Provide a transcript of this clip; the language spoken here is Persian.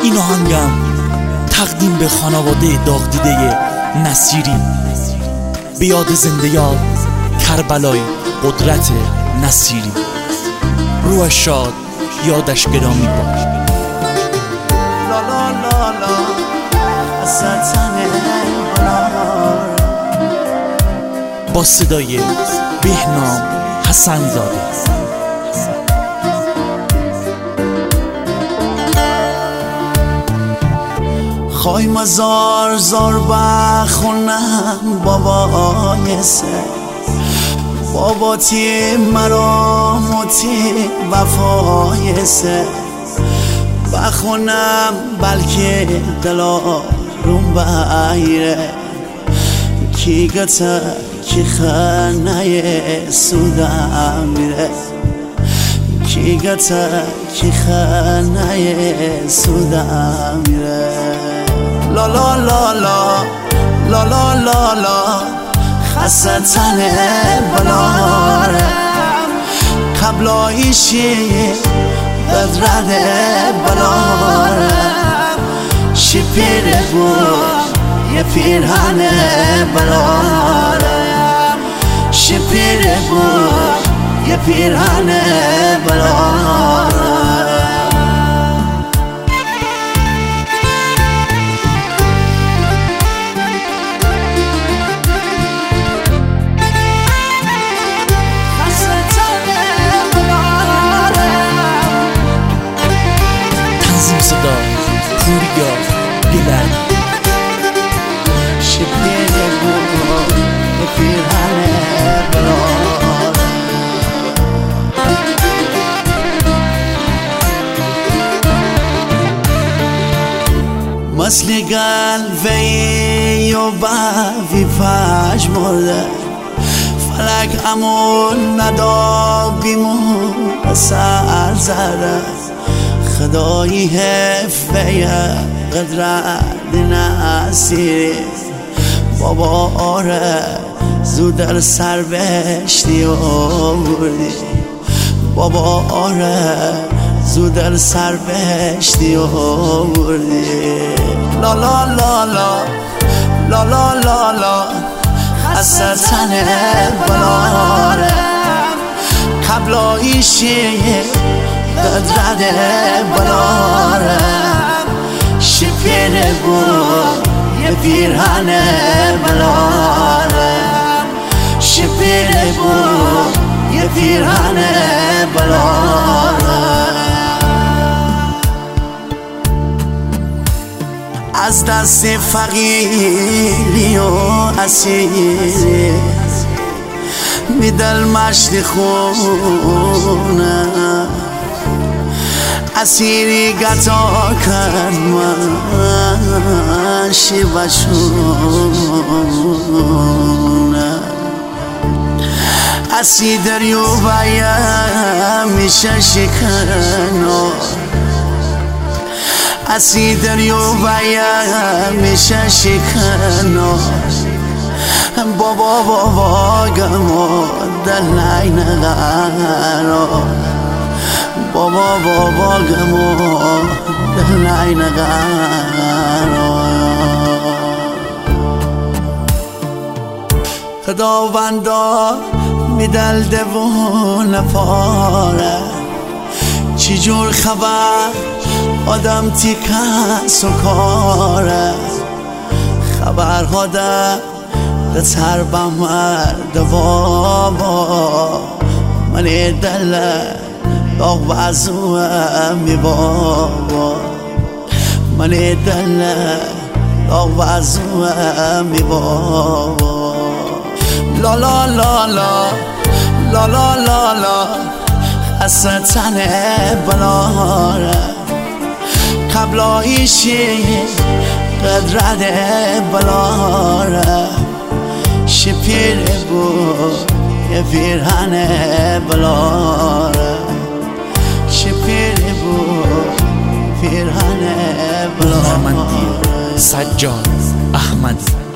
این آهنگم تقدیم به خانواده داغ دیده نصیری، به یاد زنده یاد کربلای قدرت نصیری. روح شاد، یادش گرامی باد. لا لا لا لا با صدای بهنام حسن زاده. خواهی مزار زار بخونم بابای سه، باباتی مراموتی وفای سه، بخونم بلکه دلارم بایره کی گتا کی خانه سودم میره، کی گتا کی خانه سودم میره. لا لا لا لا لا لا لا لا خستن بلاره قبل ایشی بدرد بلاره شی پیر بود یه پیرهن بلاره، شی پیر بود یه پیرهن بلاره. صدا پوریا گلن شپیره بود به پیرهن بلاره، مثل قلبی و بوی پش مرده فلک امون ندا بیمون سر زده خدایی حفه قدرت نصیری. بابا آره زود در سر بشتی آوردی، بابا آره زود در سر بشتی آوردی. لا لا لا لا لا لا لا لا خستن بلاره قبل ایشی قدرت بلاره شی پیره بود یه پیرهن بلاره، شی پیره بود یه پیرهن بلاره. از دست فقیری و اسیری میدل مشت خونه اسیری گتا کرد من شیوشونه اسی دریو بایم میشه شکنو، اسی دریو بایم میشه شکنو. بابا بابا گمو دلای نگارو، بابا بابا گمو دلای نگارو. خداوندا میدل دوون پاره چی جور خبر آدم تیکس و کاره خبرها ده تر بمرد بابا من دل داغ بازوم می بابا، من دل داغ بازوم می بابا. لا لا لا لا لا لا لا لا خستن بلاره قبل ایشی قدرت بلاره شی پیره بود یه پیرهن بلاره، شی پیره بود پیرهن بلاره. سجاد احمدی